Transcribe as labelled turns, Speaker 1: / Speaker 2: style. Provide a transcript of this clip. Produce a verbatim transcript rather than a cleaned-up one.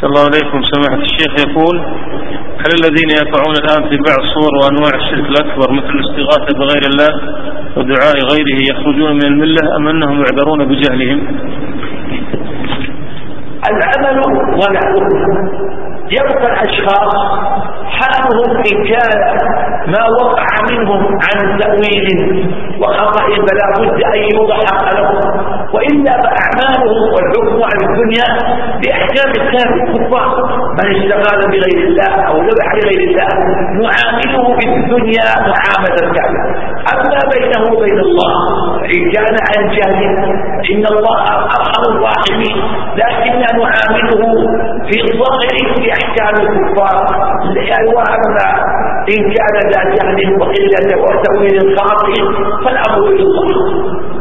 Speaker 1: صلى الله عليكم. سماحة الشيخ يقول: هل الذين يقعون الآن في بعض صور وأنواع الشرك الأكبر مثل الاستغاثة بغير الله ودعاء غيره يخرجون من الملة أم أنهم يعذرون بجهلهم؟
Speaker 2: العمل ونحوه. يبقى الأشخاص حالهم إن كان ما وقع منهم عن تأويل وخطأ فلا بد أن يضحك لهم، وإلا فأعمالهم والحكم على الدنيا بأحكام الكافر الكفار. من اشتغل بغير الله أو ذبح لغير الله نعامله في الدنيا معاملة الكافر. أما بينه وبين الله إن كان عن جهل إن الله أرحم الراحمين، لكننا نعامله في الظاهر بأحكام الكفار. وأما إن كان ذا جهل وقلة وتأويل خاطئ فالأمر إلى الله.